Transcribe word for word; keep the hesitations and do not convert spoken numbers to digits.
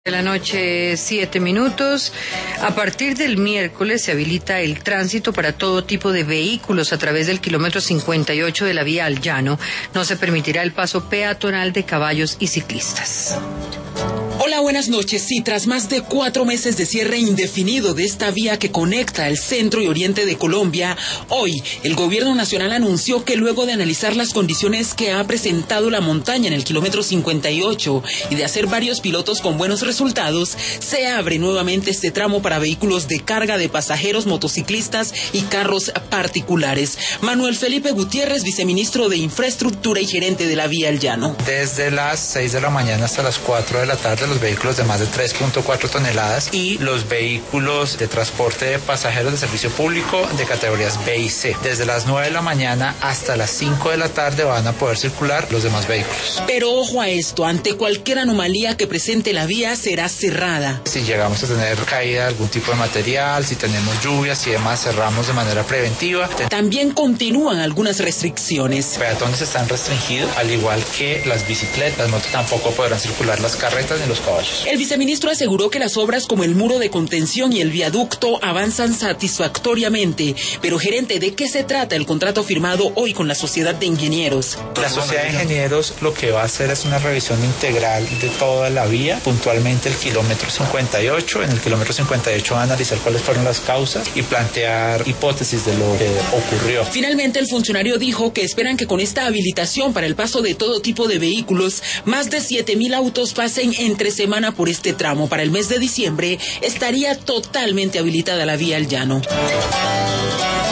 De la noche, siete minutos. A partir del miércoles se habilita el tránsito para todo tipo de vehículos a través del kilómetro cincuenta y ocho de la vía al llano. No se permitirá el paso peatonal de caballos y ciclistas. Hola, buenas noches. Sí, tras más de cuatro meses de cierre indefinido de esta vía que conecta el centro y oriente de Colombia, hoy el gobierno nacional anunció que luego de analizar las condiciones que ha presentado la montaña en el kilómetro cincuenta y ocho y de hacer varios pilotos con buenos resultados, se abre nuevamente este tramo para vehículos de carga de pasajeros, motociclistas y carros particulares. Manuel Felipe Gutiérrez, viceministro de Infraestructura y gerente de la vía al llano. Desde las seis de la mañana hasta las cuatro de la tarde, los vehículos de más de tres punto cuatro toneladas y los vehículos de transporte de pasajeros de servicio público de categorías B y C. Desde las nueve de la mañana hasta las cinco de la tarde van a poder circular los demás vehículos. Pero ojo a esto, ante cualquier anomalía que presente la vía será cerrada. Si llegamos a tener caída de algún tipo de material, si tenemos lluvias y demás, cerramos de manera preventiva. También continúan algunas restricciones. Los peatones están restringidos, al igual que las bicicletas. Las motos tampoco podrán circular, las carretas ni los caballos. El viceministro aseguró que las obras como el muro de contención y el viaducto avanzan satisfactoriamente. Pero, gerente, ¿de qué se trata el contrato firmado hoy con la Sociedad de Ingenieros? La Sociedad de Ingenieros lo que va a hacer es una revisión integral de toda la vía, puntualmente el kilómetro cincuenta y ocho. En el kilómetro cincuenta y ocho va a analizar cuáles fueron las causas y plantear hipótesis de lo que ocurrió. Finalmente, el funcionario dijo que esperan que con esta habilitación para el paso de todo tipo de vehículos, más de siete mil autos pasen entre semana por este tramo. Para el mes de diciembre estaría totalmente habilitada la vía al llano.